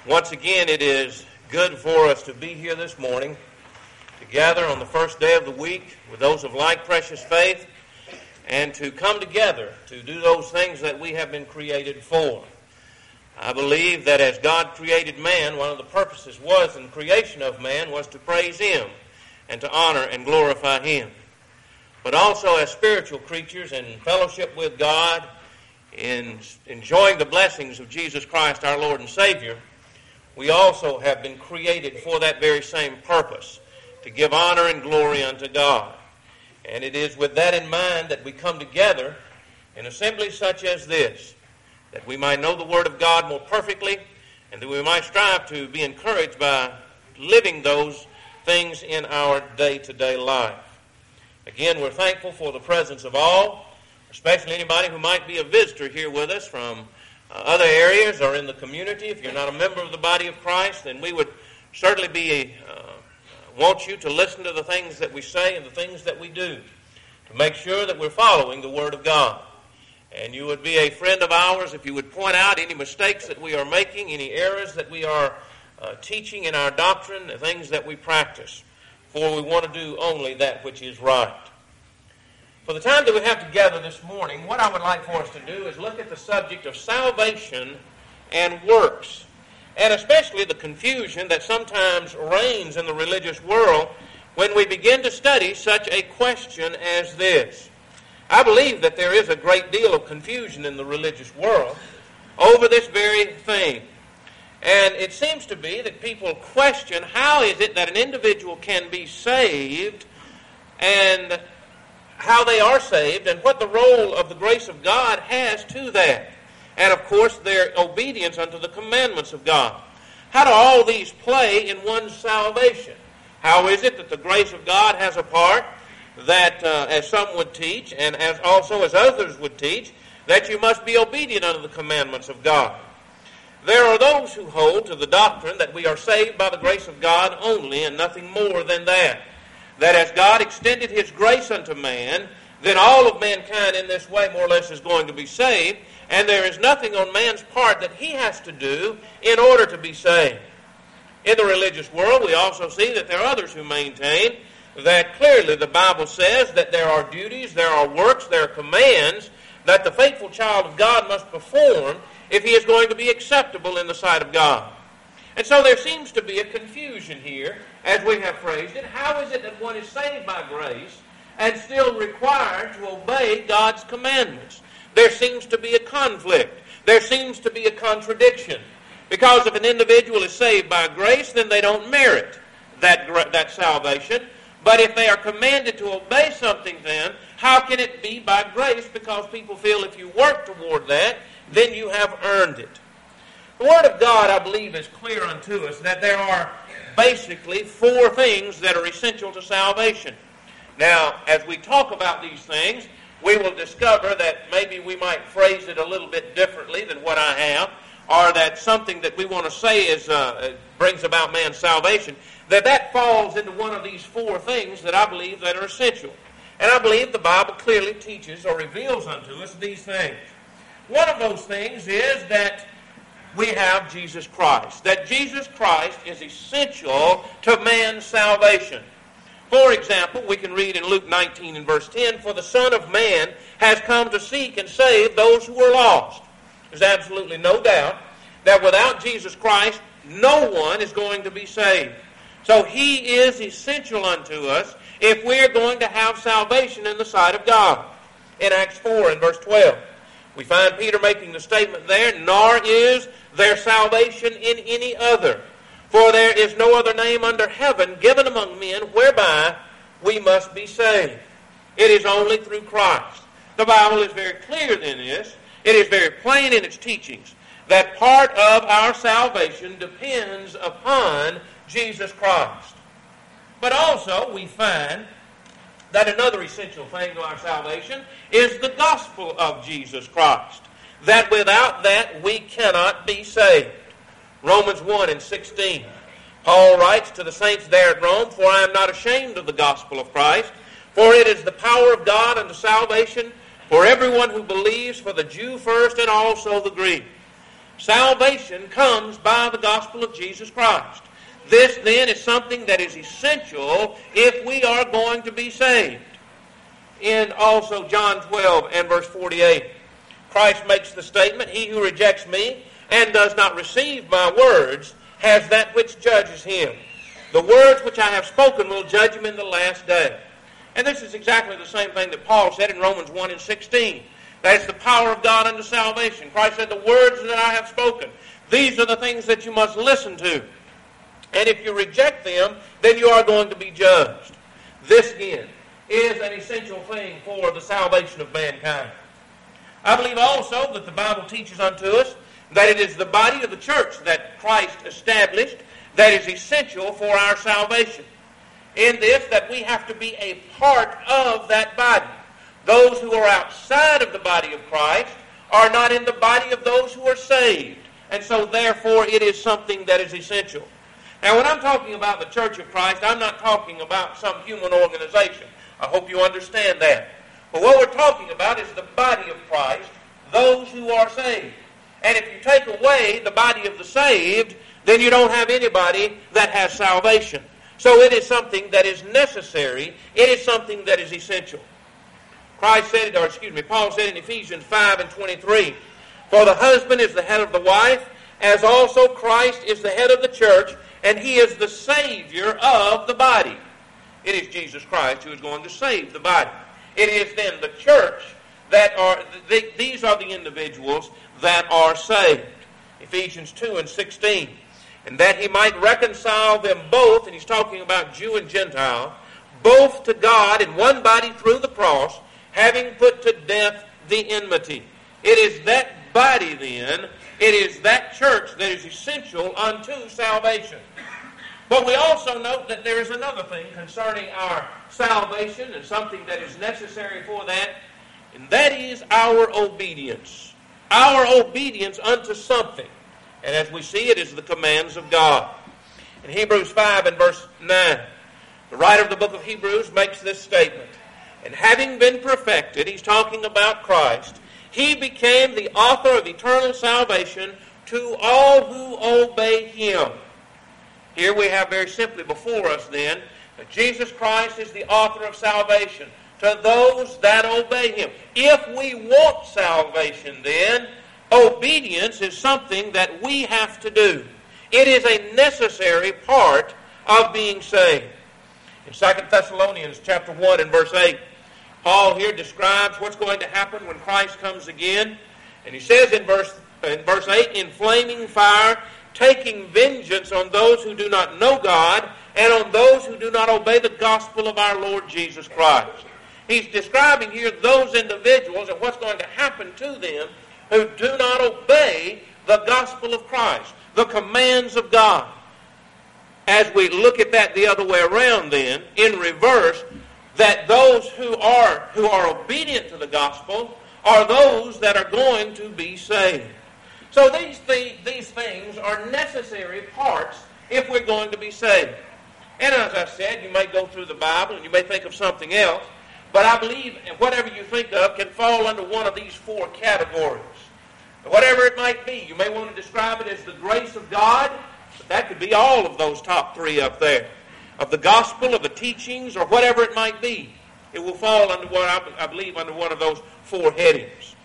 Once again, it is good for us to be here this morning, to gather on the first day of the week with those of like precious faith, and to come together to do those things that we have been created for. I believe that as God created man, one of the purposes in the creation of man was to praise Him and to honor and glorify Him. But also as spiritual creatures in fellowship with God, in enjoying the blessings of Jesus Christ, our Lord and Savior, we also have been created for that very same purpose, to give honor and glory unto God. And it is with that in mind that we come together in assemblies such as this, that we might know the Word of God more perfectly, and that we might strive to be encouraged by living those things in our day-to-day life. Again, we're thankful for the presence of all, especially anybody who might be a visitor here with us from other areas or in the community. If you're not a member of the body of Christ, then we would certainly want you to listen to the things that we say and the things that we do to make sure that we're following the Word of God. And you would be a friend of ours if you would point out any mistakes that we are making, any errors that we are teaching in our doctrine, the things that we practice, for we want to do only that which is right. For the time that we have together this morning, what I would like for us to do is look at the subject of salvation and works, and especially the confusion that sometimes reigns in the religious world when we begin to study such a question as this. I believe that there is a great deal of confusion in the religious world over this very thing. And it seems to be that people question how is it that an individual can be saved and how they are saved and what the role of the grace of God has to that. And of course their obedience unto the commandments of God. How do all these play in one's salvation? How is it that the grace of God has a part that, as some would teach, and as also as others would teach, that you must be obedient unto the commandments of God? There are those who hold to the doctrine that we are saved by the grace of God only and nothing more than that. That as God extended His grace unto man, then all of mankind in this way more or less is going to be saved, and there is nothing on man's part that he has to do in order to be saved. In the religious world, we also see that there are others who maintain that clearly the Bible says that there are duties, there are works, there are commands that the faithful child of God must perform if he is going to be acceptable in the sight of God. And so there seems to be a confusion here, as we have phrased it. How is it that one is saved by grace and still required to obey God's commandments? There seems to be a conflict. There seems to be a contradiction. Because if an individual is saved by grace, then they don't merit that salvation. But if they are commanded to obey something, then how can it be by grace? Because people feel if you work toward that, then you have earned it. The Word of God, I believe, is clear unto us that there are basically four things that are essential to salvation. Now, as we talk about these things, we will discover that maybe we might phrase it a little bit differently than what I have, or that something that we want to say brings about man's salvation, that falls into one of these four things that I believe that are essential. And I believe the Bible clearly teaches or reveals unto us these things. One of those things is that we have Jesus Christ. That Jesus Christ is essential to man's salvation. For example, we can read in Luke 19 and verse 10, "For the Son of Man has come to seek and save those who are lost." There's absolutely no doubt that without Jesus Christ, no one is going to be saved. So He is essential unto us if we're going to have salvation in the sight of God. In Acts 4 and verse 12, we find Peter making the statement there, "Nor is there salvation in any other, for there is no other name under heaven given among men whereby we must be saved." It is only through Christ. The Bible is very clear in this. It is very plain in its teachings that part of our salvation depends upon Jesus Christ. But also we find that another essential thing to our salvation is the gospel of Jesus Christ. That without that we cannot be saved. Romans 1 and 16. Paul writes to the saints there at Rome, "For I am not ashamed of the gospel of Christ, for it is the power of God unto salvation for everyone who believes, for the Jew first and also the Greek." Salvation comes by the gospel of Jesus Christ. This then is something that is essential if we are going to be saved. In also John 12 and verse 48, Christ makes the statement, "He who rejects me and does not receive my words has that which judges him. The words which I have spoken will judge him in the last day." And this is exactly the same thing that Paul said in Romans 1 and 16. That is the power of God unto salvation. Christ said, "The words that I have spoken, these are the things that you must listen to. And if you reject them, then you are going to be judged." This, again, is an essential thing for the salvation of mankind. I believe also that the Bible teaches unto us that it is the body of the church that Christ established that is essential for our salvation. In this, that we have to be a part of that body. Those who are outside of the body of Christ are not in the body of those who are saved. And so, therefore, it is something that is essential. Now, when I'm talking about the Church of Christ, I'm not talking about some human organization. I hope you understand that. But what we're talking about is the body of Christ, those who are saved. And if you take away the body of the saved, then you don't have anybody that has salvation. So it is something that is necessary. It is something that is essential. Paul said in Ephesians 5 and 23, "For the husband is the head of the wife, as also Christ is the head of the church, and he is the Savior of the body." It is Jesus Christ who is going to save the body. It is then the church these are the individuals that are saved. Ephesians 2 and 16. "And that he might reconcile them both," and he's talking about Jew and Gentile, "both to God in one body through the cross, having put to death the enmity." It is that body then, it is that church that is essential unto salvation. But we also note that there is another thing concerning our salvation and something that is necessary for that, and that is our obedience. Our obedience unto something. And as we see, it is the commands of God. In Hebrews 5 and verse 9, the writer of the book of Hebrews makes this statement. "And having been perfected," he's talking about Christ, "he became the author of eternal salvation to all who obey him." Here we have very simply before us then that Jesus Christ is the author of salvation to those that obey him. If we want salvation then, obedience is something that we have to do. It is a necessary part of being saved. In 2 Thessalonians chapter 1 and verse 8, Paul here describes what's going to happen when Christ comes again. And he says in verse 8, "In flaming fire, taking vengeance on those who do not know God and on those who do not obey the gospel of our Lord Jesus Christ." He's describing here those individuals and what's going to happen to them who do not obey the gospel of Christ, the commands of God. As we look at that the other way around then, in reverse, that those who are obedient to the gospel are those that are going to be saved. So these things are necessary parts if we're going to be saved. And as I said, you may go through the Bible and you may think of something else, but I believe whatever you think of can fall under one of these four categories. Whatever it might be, you may want to describe it as the grace of God, but that could be all of those top three up there. Of the gospel, of the teachings, or whatever it might be. It will fall under I believe under one of those four headings.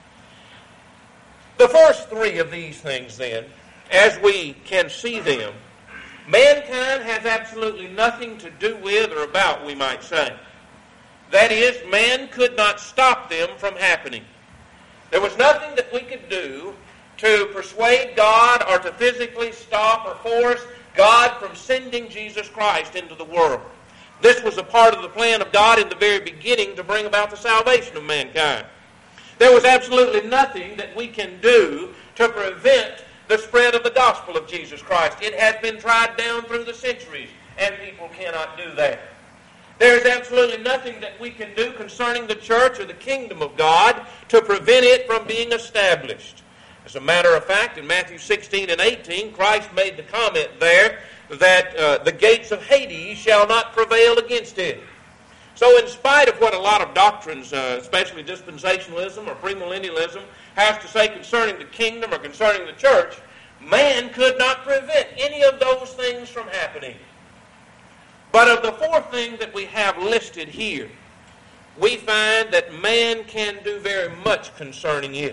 The first three of these things then, as we can see them, mankind has absolutely nothing to do with or about, we might say. That is, man could not stop them from happening. There was nothing that we could do to persuade God or to physically stop or force God from sending Jesus Christ into the world. This was a part of the plan of God in the very beginning to bring about the salvation of mankind. There was absolutely nothing that we can do to prevent the spread of the gospel of Jesus Christ. It has been tried down through the centuries, and people cannot do that. There is absolutely nothing that we can do concerning the church or the kingdom of God to prevent it from being established. As a matter of fact, in Matthew 16 and 18, Christ made the comment there that the gates of Hades shall not prevail against it. So in spite of what a lot of doctrines, especially dispensationalism or premillennialism, has to say concerning the kingdom or concerning the church, man could not prevent any of those things from happening. But of the four things that we have listed here, we find that man can do very much concerning it.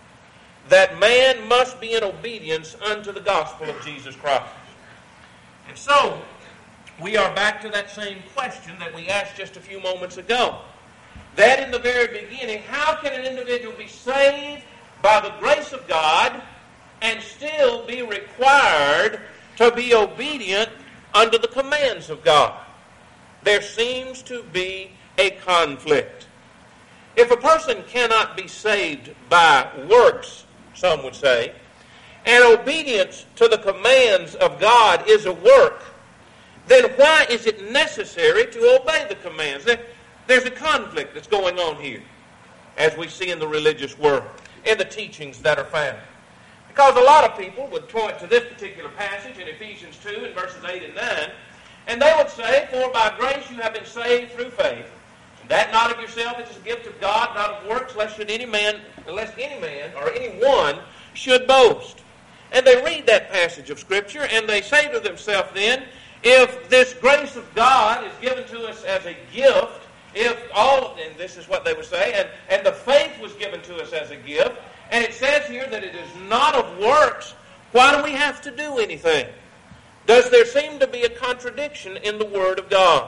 That man must be in obedience unto the gospel of Jesus Christ. And so, we are back to that same question that we asked just a few moments ago. That in the very beginning, how can an individual be saved by the grace of God and still be required to be obedient under the commands of God? There seems to be a conflict. If a person cannot be saved by works, some would say, and obedience to the commands of God is a work, then why is it necessary to obey the commands? There's a conflict that's going on here, as we see in the religious world, in the teachings that are found. Because a lot of people would point to this particular passage in Ephesians 2 in verses 8 and 9, and they would say, "For by grace you have been saved through faith, and that not of yourself, it is a gift of God, not of works, lest any man or anyone should boast." And they read that passage of Scripture, and they say to themselves then, if this grace of God is given to us as a gift, and this is what they would say, and the faith was given to us as a gift, and it says here that it is not of works, why do we have to do anything? Does there seem to be a contradiction in the Word of God?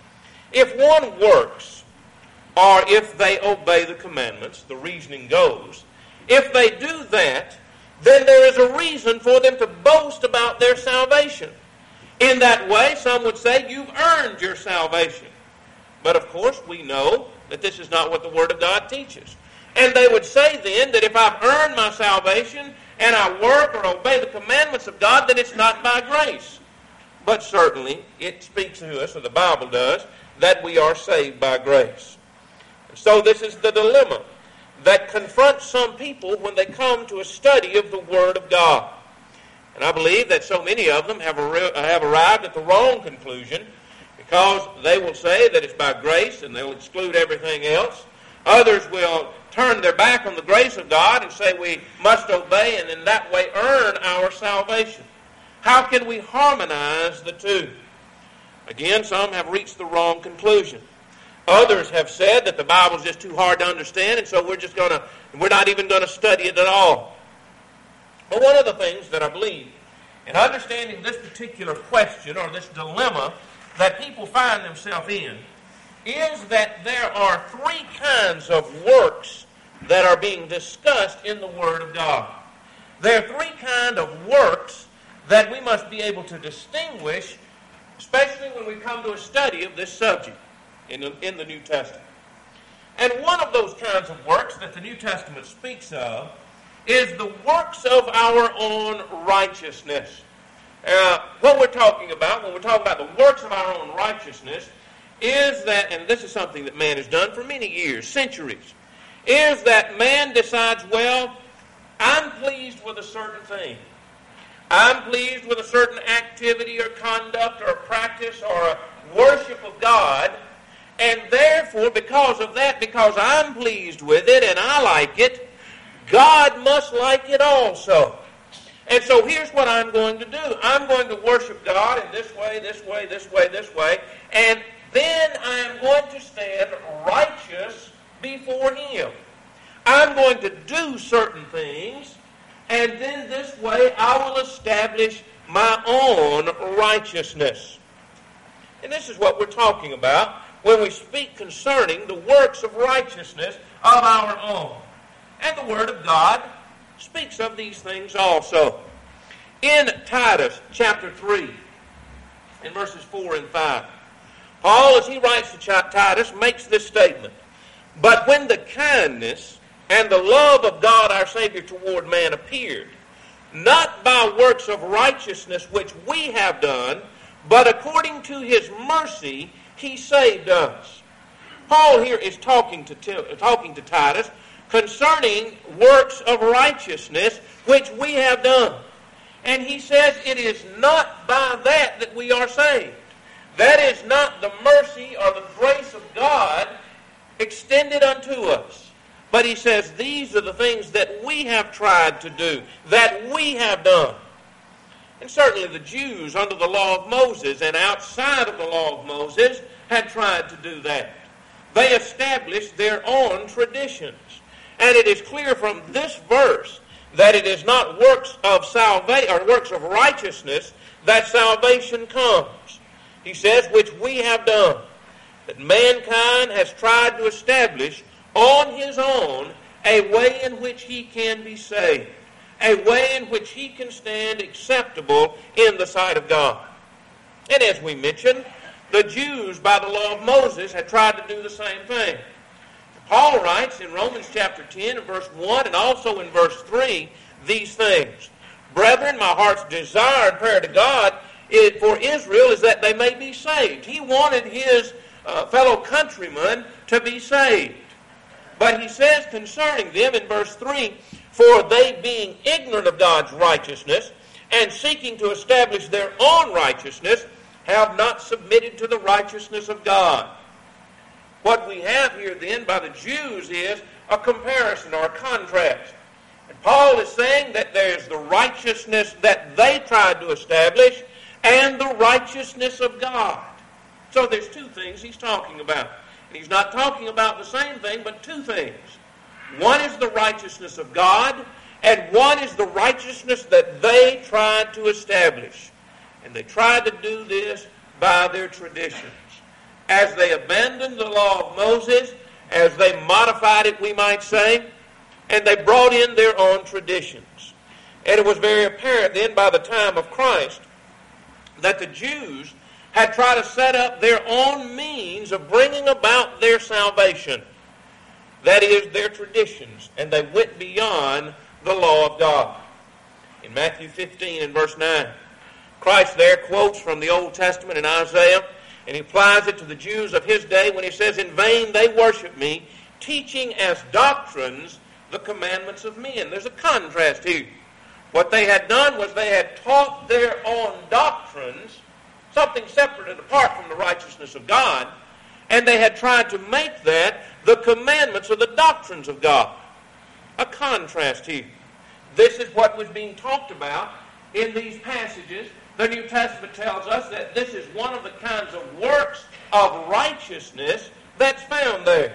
If one works, or if they obey the commandments, the reasoning goes, if they do that, then there is a reason for them to boast about their salvation. In that way, some would say, you've earned your salvation. But of course, we know that this is not what the Word of God teaches. And they would say then that if I've earned my salvation and I work or obey the commandments of God, then it's not by grace. But certainly, it speaks to us, or the Bible does, that we are saved by grace. And so this is the dilemma that confronts some people when they come to a study of the Word of God. And I believe that so many of them have arrived at the wrong conclusion, because they will say that it's by grace and they'll exclude everything else. Others will turn their back on the grace of God and say we must obey and in that way earn our salvation. How can we harmonize the two? Again, some have reached the wrong conclusion. Others have said that the Bible's just too hard to understand, and so we're not even going to study it at all. But one of the things that I believe in understanding this particular question or this dilemma that people find themselves in is that there are three kinds of works that are being discussed in the Word of God. There are three kinds of works that we must be able to distinguish, especially when we come to a study of this subject in the New Testament. And one of those kinds of works that the New Testament speaks of is the works of our own righteousness. What we're talking about, when we're talking about the works of our own righteousness, is that, and this is something that man has done for many years, centuries, is that man decides, well, I'm pleased with a certain thing. I'm pleased with a certain activity or conduct or practice or a worship of God, and therefore, because of that, because I'm pleased with it and I like it, God must like it also. And so here's what I'm going to do. I'm going to worship God in this way, this way, this way, this way, and then I'm going to stand righteous before Him. I'm going to do certain things, and then this way I will establish my own righteousness. And this is what we're talking about when we speak concerning the works of righteousness of our own. And the Word of God speaks of these things also. In Titus chapter 3, in verses 4 and 5, Paul, as he writes to Titus, makes this statement: "But when the kindness and the love of God our Savior toward man appeared, not by works of righteousness which we have done, but according to His mercy He saved us." Paul here is talking to Titus concerning works of righteousness which we have done. And he says it is not by that we are saved. That is not the mercy or the grace of God extended unto us. But he says these are the things that we have tried to do, that we have done. And certainly the Jews under the law of Moses and outside of the law of Moses had tried to do that. They established their own traditions. And it is clear from this verse that it is not works of salvation or works of righteousness that salvation comes. He says, which we have done, that mankind has tried to establish on his own a way in which he can be saved, a way in which he can stand acceptable in the sight of God. And as we mentioned, the Jews by the law of Moses had tried to do the same thing. Paul writes in Romans chapter 10 and verse 1 and also in verse 3 these things. Brethren, my heart's desire and prayer to God for Israel is that they may be saved. He wanted his fellow countrymen to be saved. But he says concerning them in verse 3, for they being ignorant of God's righteousness and seeking to establish their own righteousness have not submitted to the righteousness of God. What we have here then by the Jews is a comparison or a contrast. And Paul is saying that there's the righteousness that they tried to establish and the righteousness of God. So there's two things he's talking about. And he's not talking about the same thing, but two things. One is the righteousness of God, and one is the righteousness that they tried to establish. And they tried to do this by their traditions. As they abandoned the law of Moses, as they modified it, we might say, and they brought in their own traditions. And it was very apparent then by the time of Christ that the Jews had tried to set up their own means of bringing about their salvation. That is, their traditions. And they went beyond the law of God. In Matthew 15 and verse 9, Christ there quotes from the Old Testament in Isaiah, and he applies it to the Jews of his day when he says, in vain they worship me, teaching as doctrines the commandments of men. There's a contrast here. What they had done was they had taught their own doctrines, something separate and apart from the righteousness of God, and they had tried to make that the commandments or the doctrines of God. A contrast here. This is what was being talked about in these passages. The New Testament tells us that this is one of the kinds of works of righteousness that's found there.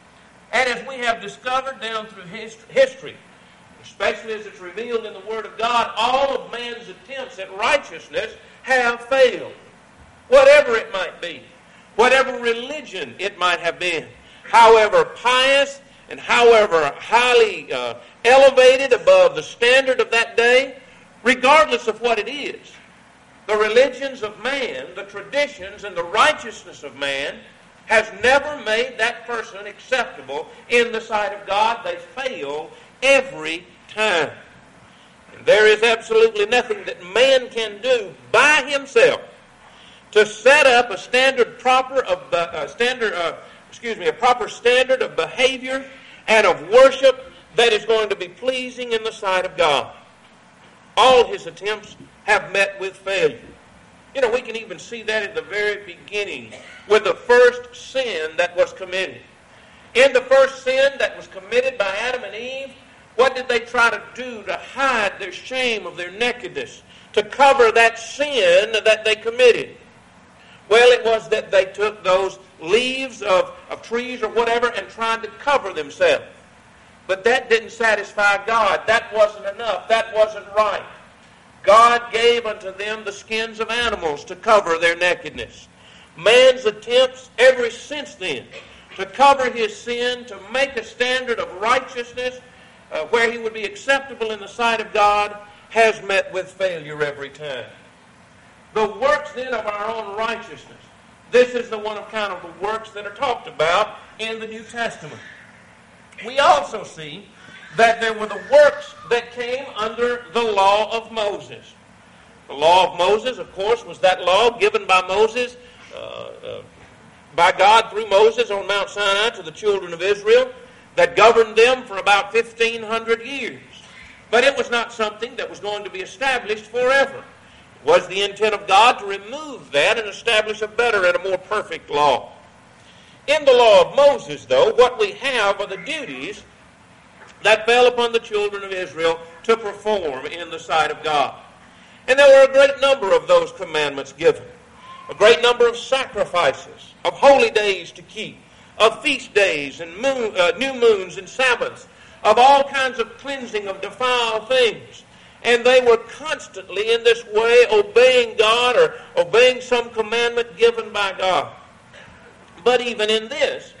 And as we have discovered down through history, especially as it's revealed in the Word of God, all of man's attempts at righteousness have failed. Whatever it might be, whatever religion it might have been, however pious and however highly elevated above the standard of that day, regardless of what it is, the religions of man, the traditions and the righteousness of man has never made that person acceptable in the sight of God. They fail every time. And there is absolutely nothing that man can do by himself to set up a proper standard of behavior and of worship that is going to be pleasing in the sight of God. All his attempts have met with failure. You know, we can even see that at the very beginning with the first sin that was committed. In the first sin that was committed by Adam and Eve, what did they try to do to hide their shame of their nakedness, to cover that sin that they committed? Well, it was that they took those leaves of trees or whatever and tried to cover themselves. But that didn't satisfy God. That wasn't enough. That wasn't right. God gave unto them the skins of animals to cover their nakedness. Man's attempts ever since then to cover his sin, to make a standard of righteousness where he would be acceptable in the sight of God, has met with failure every time. The works then of our own righteousness. This is the one of kind of the works that are talked about in the New Testament. We also see that there were the works that came under the law of Moses. The law of Moses, of course, was that law given by Moses, by God through Moses on Mount Sinai to the children of Israel that governed them for about 1,500 years. But it was not something that was going to be established forever. Was the intent of God to remove that and establish a better and a more perfect law? In the law of Moses, though, what we have are the duties that fell upon the children of Israel to perform in the sight of God. And there were a great number of those commandments given. A great number of sacrifices, of holy days to keep, of feast days and new moons and Sabbaths, of all kinds of cleansing of defiled things. And they were constantly in this way obeying God or obeying some commandment given by God. But even in this,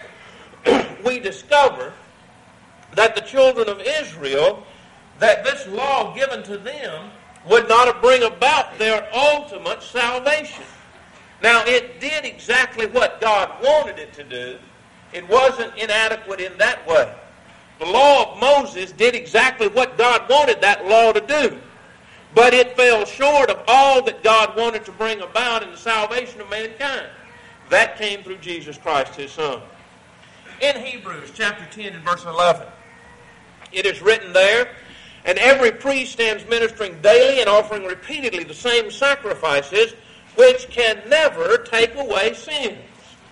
we discover that the children of Israel, that this law given to them would not bring about their ultimate salvation. Now, it did exactly what God wanted it to do. It wasn't inadequate in that way. The law of Moses did exactly what God wanted that law to do. But it fell short of all that God wanted to bring about in the salvation of mankind. That came through Jesus Christ, His Son. In Hebrews chapter 10 and verse 11, it is written there, "And every priest stands ministering daily and offering repeatedly the same sacrifices, which can never take away sins."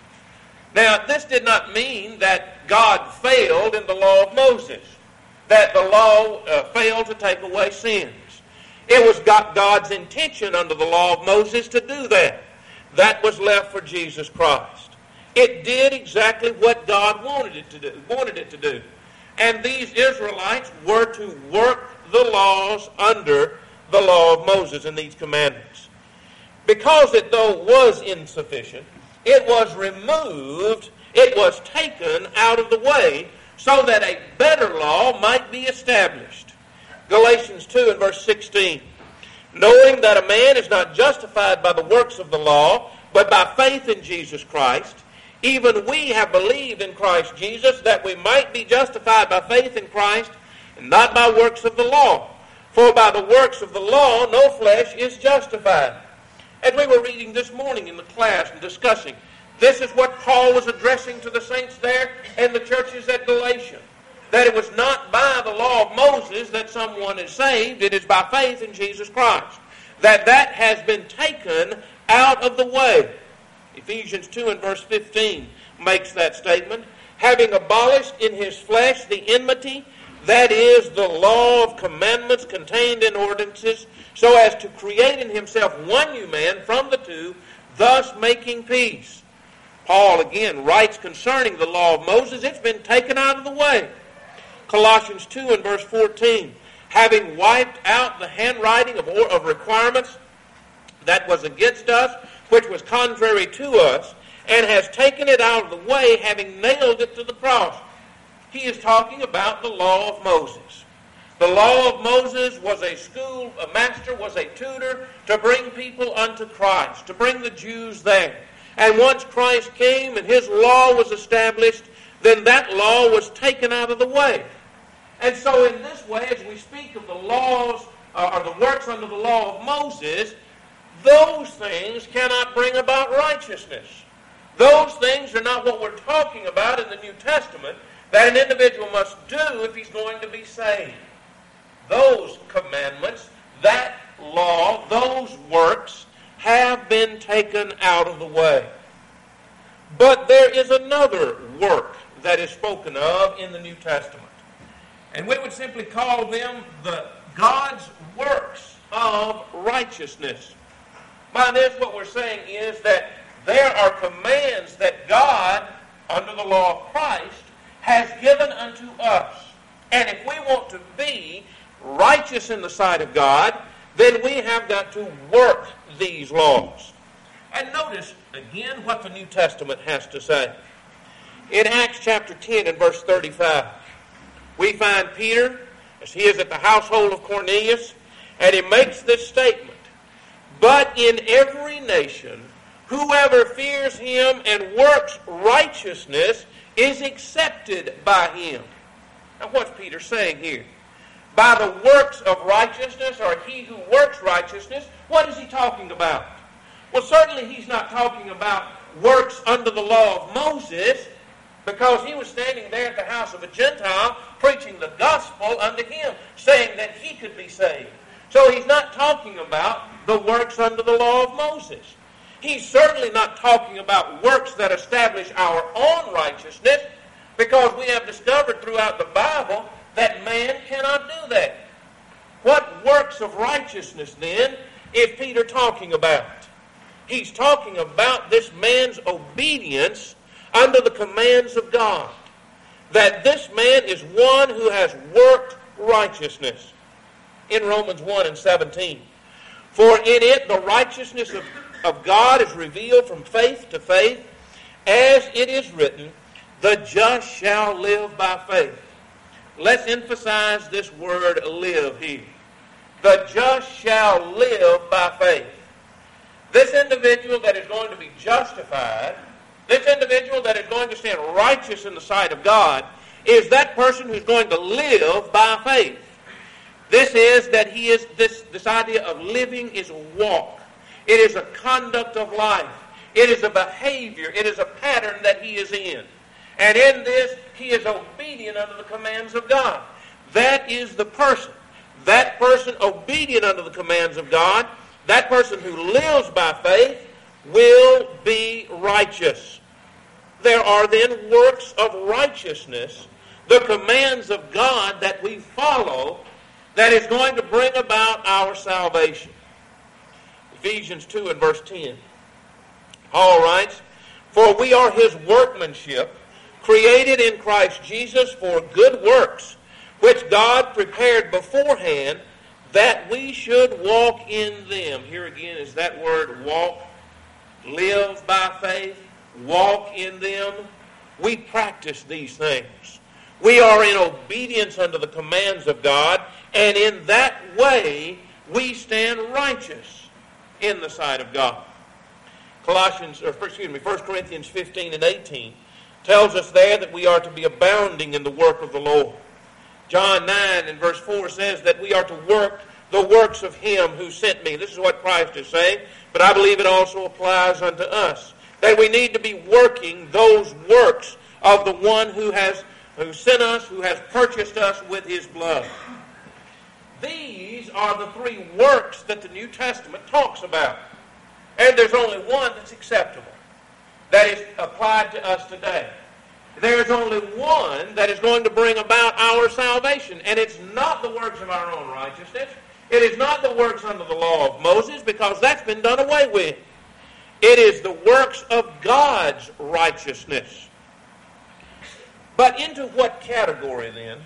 Now, this did not mean that God failed in the law of Moses, that the law failed to take away sins. It was God's intention under the law of Moses to do that. That was left for Jesus Christ. It did exactly what God wanted it to do. And these Israelites were to work the laws under the law of Moses and these commandments. Because it, though, was insufficient, it was removed, it was taken out of the way so that a better law might be established. Galatians 2 and verse 16. "Knowing that a man is not justified by the works of the law, but by faith in Jesus Christ, even we have believed in Christ Jesus, that we might be justified by faith in Christ, and not by works of the law. For by the works of the law no flesh is justified." As we were reading this morning in the class and discussing, this is what Paul was addressing to the saints there and the churches at Galatia. That it was not by the law of Moses that someone is saved, it is by faith in Jesus Christ. That has been taken out of the way. Ephesians 2 and verse 15 makes that statement. "Having abolished in his flesh the enmity, that is, the law of commandments contained in ordinances, so as to create in himself one new man from the two, thus making peace." Paul again writes concerning the law of Moses, it's been taken out of the way. Colossians 2 and verse 14, "Having wiped out the handwriting of requirements that was against us, which was contrary to us, and has taken it out of the way, having nailed it to the cross." He is talking about the law of Moses. The law of Moses was a master, was a tutor to bring people unto Christ, to bring the Jews there. And once Christ came and his law was established, then that law was taken out of the way. And so in this way, as we speak of the laws, or the works under the law of Moses, those things cannot bring about righteousness. Those things are not what we're talking about in the New Testament that an individual must do if he's going to be saved. Those commandments, that law, those works have been taken out of the way. But there is another work that is spoken of in the New Testament. And we would simply call them God's works of righteousness. By this, what we're saying is that there are commands that God, under the law of Christ, has given unto us. And if we want to be righteous in the sight of God, then we have got to work these laws. And notice again what the New Testament has to say. In Acts chapter 10 and verse 35, we find Peter, as he is at the household of Cornelius, and he makes this statement, "But in every nation, whoever fears him and works righteousness is accepted by him." Now what's Peter saying here? By the works of righteousness, or he who works righteousness, what is he talking about? Well, certainly he's not talking about works under the law of Moses, because he was standing there at the house of a Gentile preaching the gospel unto him, saying that he could be saved. So he's not talking about the works under the law of Moses. He's certainly not talking about works that establish our own righteousness, because we have discovered throughout the Bible that man cannot do that. What works of righteousness, then, is Peter talking about? He's talking about this man's obedience under the commands of God. That this man is one who has worked righteousness. In Romans 1:17. For in it the righteousness of God is revealed from faith to faith, as it is written, the just shall live by faith. Let's emphasize this word live here. The just shall live by faith. This individual that is going to be justified, this individual that is going to stand righteous in the sight of God, is that person who's going to live by faith. This is that he is, this idea of living is a walk. It is a conduct of life. It is a behavior. It is a pattern that he is in. And in this, he is obedient under the commands of God. That is the person. That person obedient under the commands of God, that person who lives by faith, will be righteous. There are then works of righteousness, the commands of God that we follow, that is going to bring about our salvation. Ephesians 2 and verse 10. Paul writes, for we are his workmanship, created in Christ Jesus for good works, which God prepared beforehand that we should walk in them. Here again is that word walk. Live by faith. Walk in them. We practice these things. We are in obedience unto the commands of God, and in that way we stand righteous in the sight of God. 1 Corinthians 15 and 18 tells us there that we are to be abounding in the work of the Lord. John 9 and verse 4 says that we are to work the works of him who sent me. This is what Christ is saying, but I believe it also applies unto us. That we need to be working those works of the one who sent us, who has purchased us with his blood. These are the three works that the New Testament talks about. And there's only one that's acceptable, that is applied to us today. There's only one that is going to bring about our salvation. And it's not the works of our own righteousness. It is not the works under the law of Moses, because that's been done away with. It is the works of God's righteousness. But into what category then,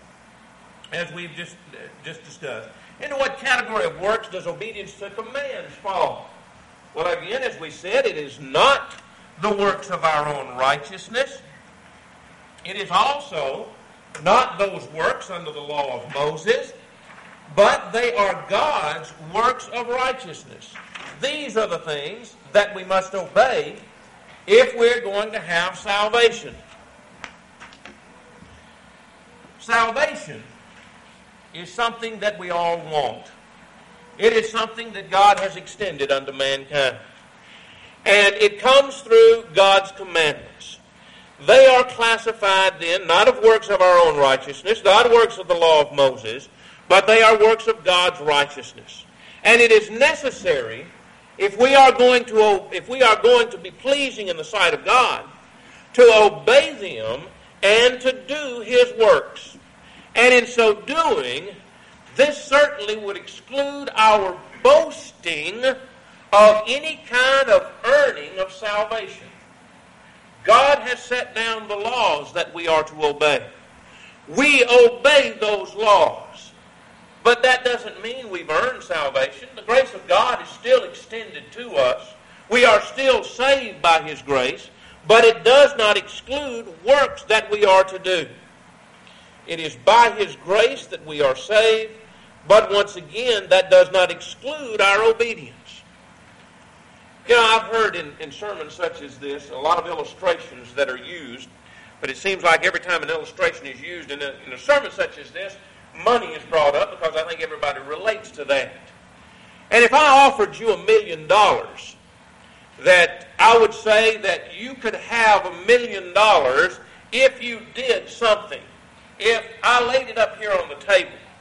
as we've just discussed, into what category of works does obedience to commands fall? Well, again, as we said, it is not the works of our own righteousness. It is also not those works under the law of Moses, but they are God's works of righteousness. These are the things that we must obey if we're going to have salvation. Salvation is something that we all want. It is something that God has extended unto mankind. And it comes through God's commandments. They are classified then, not of works of our own righteousness, not works of the law of Moses, but they are works of God's righteousness. And it is necessary, if we are going to be pleasing in the sight of God, to obey them and to do his works. And in so doing, this certainly would exclude our boasting of any kind of earning of salvation. God has set down the laws that we are to obey. We obey those laws. But that doesn't mean we've earned salvation. The grace of God is still extended to us. We are still saved by his grace, but it does not exclude works that we are to do. It is by his grace that we are saved, but once again, that does not exclude our obedience. You know, I've heard in sermons such as this a lot of illustrations that are used, but it seems like every time an illustration is used in a sermon such as this, money is brought up, because I think everybody relates to that. And if I offered you $1 million, that I would say that you could have $1 million if you did something. If I laid it up here on the table,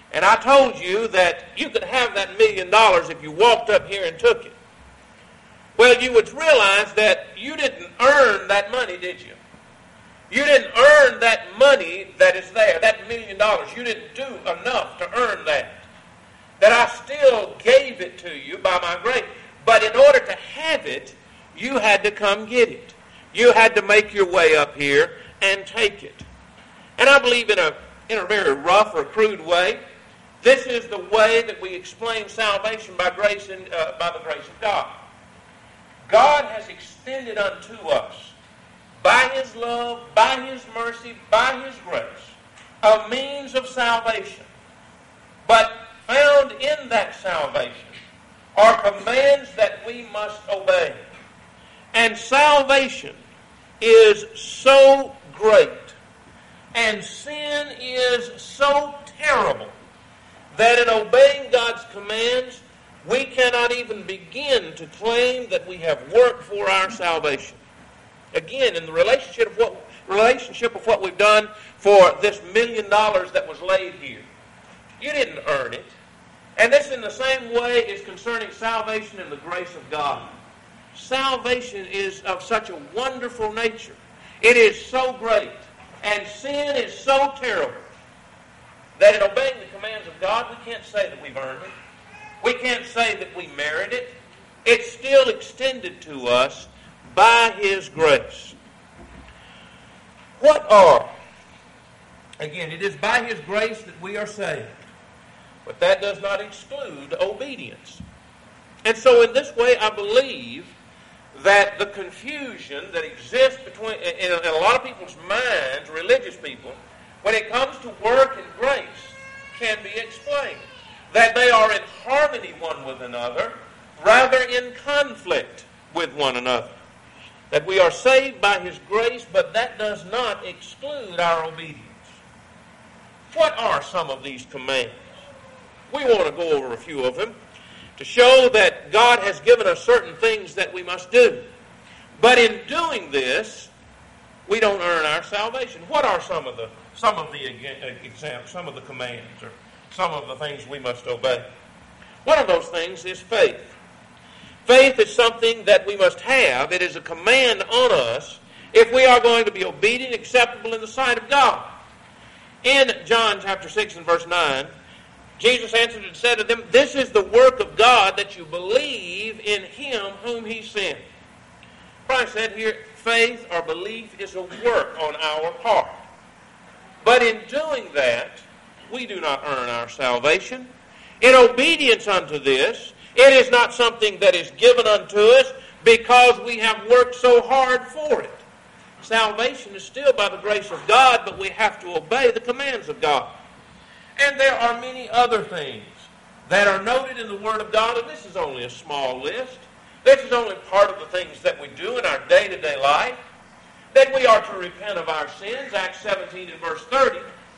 And I told you that you could have that $1 million if you walked up here and took it. Well, you would realize that you didn't earn that money, did you? You didn't earn that money that is there, that $1 million. You didn't do enough to earn that. That I still gave it to you by my grace. But in order to have it, you had to come get it. You had to make your way up here and take it. And I believe in a very rough or crude way, this is the way that we explain salvation by grace and by the grace of God. God has extended unto us, by His love, by His mercy, by His grace, a means of salvation. But found in that salvation are commands that we must obey. And salvation is so great, and sin is so terrible, that in obeying God's commands, we cannot even begin to claim that we have worked for our salvation. Again, in the relationship of what we've done for this $1 million that was laid here, you didn't earn it. And this in the same way is concerning salvation and the grace of God. Salvation is of such a wonderful nature. It is so great, and sin is so terrible, that in obeying the commands of God, we can't say that we've earned it. We can't say that we merit it. It's still extended to us by His grace. Again, it is by His grace that we are saved. But that does not exclude obedience. And so in this way, I believe that the confusion that exists in a lot of people's minds, religious people, when it comes to work and grace, can be explained. That they are in harmony one with another, rather in conflict with one another. That we are saved by His grace, but that does not exclude our obedience. What are some of these commands? We want to go over a few of them to show that God has given us certain things that we must do. But in doing this, we don't earn our salvation. What are some of the examples, some of the commands, or some of the things we must obey? One of those things is faith. Faith is something that we must have. It is a command on us if we are going to be obedient, acceptable in the sight of God. In John chapter 6 and verse 9, Jesus answered and said to them, "This is the work of God, that you believe in Him whom He sent." Christ said here, faith or belief is a work on our part. But in doing that, we do not earn our salvation. In obedience unto this, it is not something that is given unto us because we have worked so hard for it. Salvation is still by the grace of God, but we have to obey the commands of God. And there are many other things that are noted in the Word of God, and this is only a small list. This is only part of the things that we do in our day-to-day life. That we are to repent of our sins, Acts 17 and verse 30.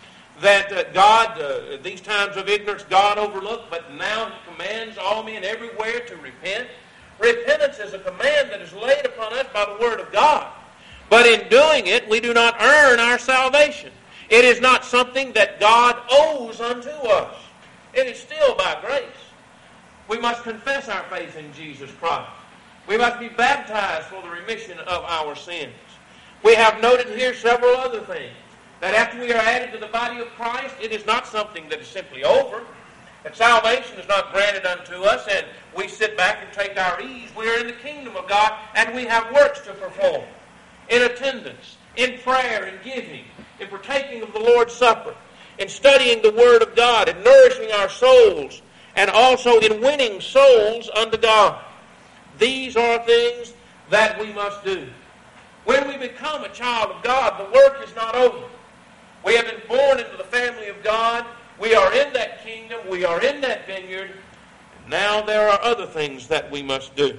That God, these times of ignorance, God overlooked, but now He commands all men everywhere to repent. Repentance is a command that is laid upon us by the Word of God. But in doing it, we do not earn our salvation. It is not something that God owes unto us. It is still by grace. We must confess our faith in Jesus Christ. We must be baptized for the remission of our sins. We have noted here several other things. That after we are added to the body of Christ, it is not something that is simply over. That salvation is not granted unto us and we sit back and take our ease. We are in the kingdom of God and we have works to perform. In attendance, in prayer, in giving, in partaking of the Lord's Supper, in studying the Word of God, in nourishing our souls, and also in winning souls unto God. These are things that we must do. When we become a child of God, the work is not over. We have been born into the family of God. We are in that kingdom. We are in that vineyard. Now there are other things that we must do.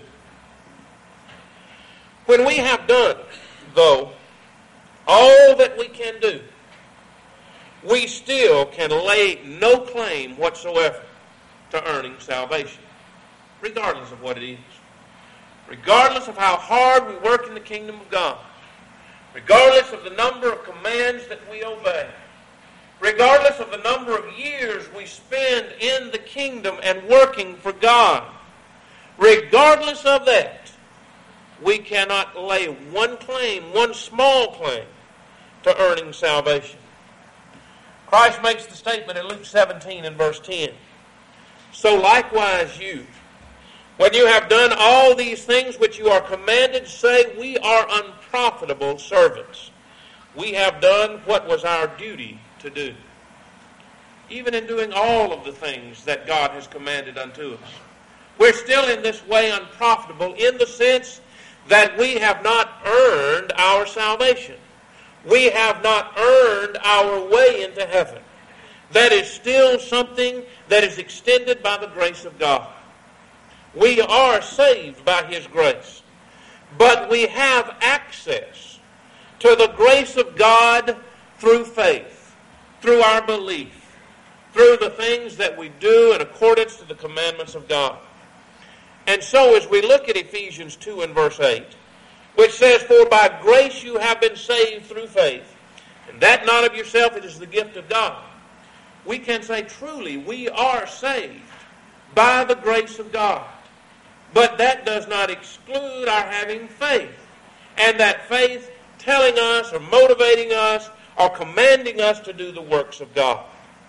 When we have done, though, all that we can do, we still can lay no claim whatsoever to earning salvation, regardless of what it is. Regardless of how hard we work in the kingdom of God. Regardless of the number of commands that we obey. regardless of the number of years we spend in the kingdom and working for God, regardless of that, we cannot lay one claim, one small claim, to earning salvation. Christ makes the statement in Luke 17 and verse 10. So likewise you, when you have done all these things which you are commanded, say, we are unprofitable servants. We have done what was our duty to do. Even in doing all of the things that God has commanded unto us, we're still in this way unprofitable in the sense that we have not earned our salvation. We have not earned our way into heaven. That is still something that is extended by the grace of God. We are saved by His grace. But we have access to the grace of God through faith, through our belief, through the things that we do in accordance to the commandments of God. And so as we look at Ephesians 2 and verse 8, which says, for by grace you have been saved through faith, and that not of yourself, it is the gift of God. We can say truly we are saved by the grace of God. But that does not exclude our having faith. And that faith telling us or motivating us or commanding us to do the works of God.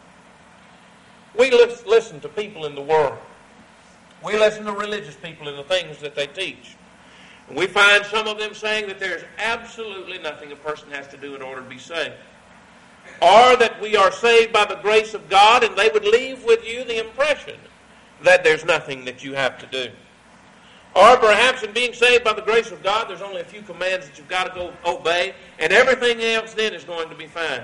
We listen to people in the world. We listen to religious people and the things that they teach. And we find some of them saying that there's absolutely nothing a person has to do in order to be saved. Or that we are saved by the grace of God, and they would leave with you the impression that there's nothing that you have to do. Or perhaps in being saved by the grace of God, there's only a few commands that you've got to go obey, and everything else then is going to be fine.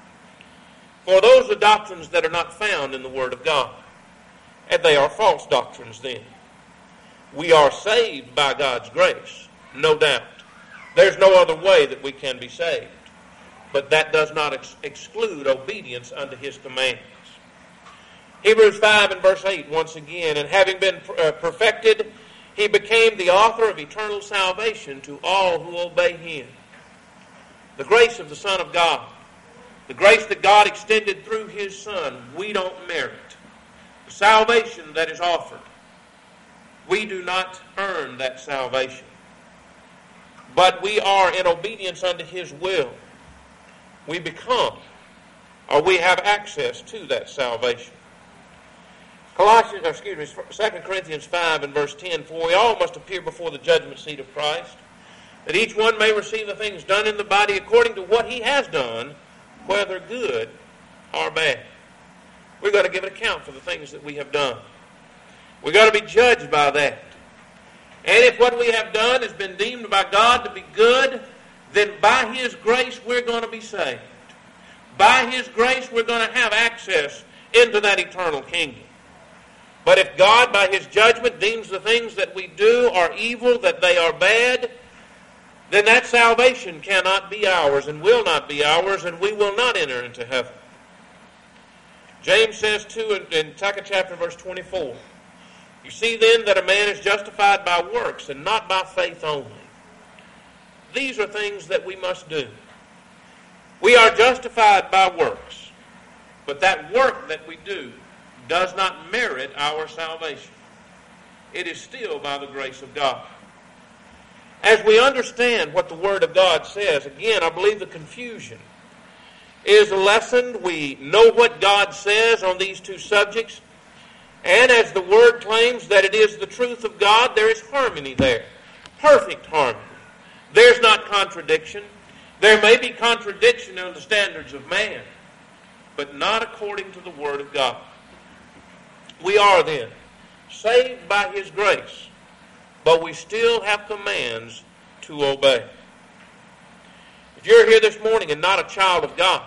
For those are doctrines that are not found in the Word of God. And they are false doctrines then. We are saved by God's grace, no doubt. There's no other way that we can be saved. But that does not exclude obedience unto His commands. Hebrews 5 and verse 8, once again, and having been perfected, He became the author of eternal salvation to all who obey Him. The grace of the Son of God, the grace that God extended through His Son, we don't merit. The salvation that is offered, we do not earn that salvation. But we are in obedience unto His will. We become, or we have access to that salvation. 2 Corinthians 5 and verse 10, for we all must appear before the judgment seat of Christ, that each one may receive the things done in the body according to what he has done, whether good or bad. We've got to give an account for the things that we have done. We've got to be judged by that. And if what we have done has been deemed by God to be good, then by His grace we're going to be saved. By His grace we're going to have access into that eternal kingdom. But if God, by His judgment, deems the things that we do are evil, that they are bad, then that salvation cannot be ours and will not be ours, and we will not enter into heaven. James says too in 2nd chapter verse 24, you see then that a man is justified by works and not by faith only. These are things that we must do. We are justified by works, but that work that we do does not merit our salvation. It is still by the grace of God. As we understand what the Word of God says, again, I believe the confusion is lessened. We know what God says on these two subjects. And as the Word claims that it is the truth of God, there is harmony there. Perfect harmony. There's not contradiction. There may be contradiction in the standards of man, but not according to the Word of God. We are then saved by His grace, but we still have commands to obey. If you're here this morning and not a child of God,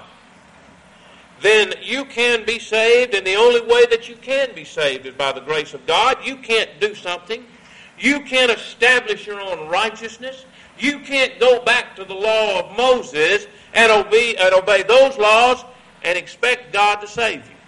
then you can be saved, and the only way that you can be saved is by the grace of God. You can't do something. You can't establish your own righteousness. You can't go back to the law of Moses and obey those laws and expect God to save you.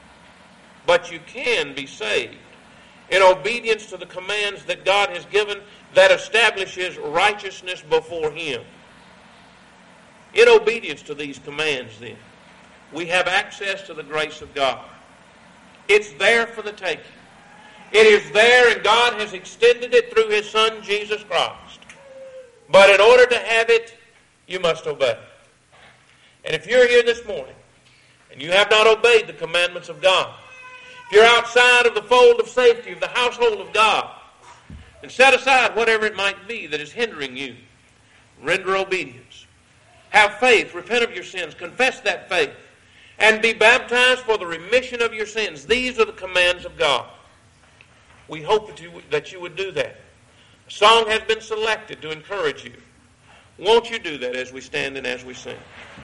But you can be saved in obedience to the commands that God has given that establishes righteousness before Him. In obedience to these commands, then, we have access to the grace of God. It's there for the taking. It is there, and God has extended it through His Son, Jesus Christ. But in order to have it, you must obey. And if you're here this morning, and you have not obeyed the commandments of God, if you're outside of the fold of safety of the household of God, then set aside whatever it might be that is hindering you. Render obedience. Have faith. Repent of your sins. Confess that faith. And be baptized for the remission of your sins. These are the commands of God. We hope that you would do that. A song has been selected to encourage you. Won't you do that as we stand and as we sing?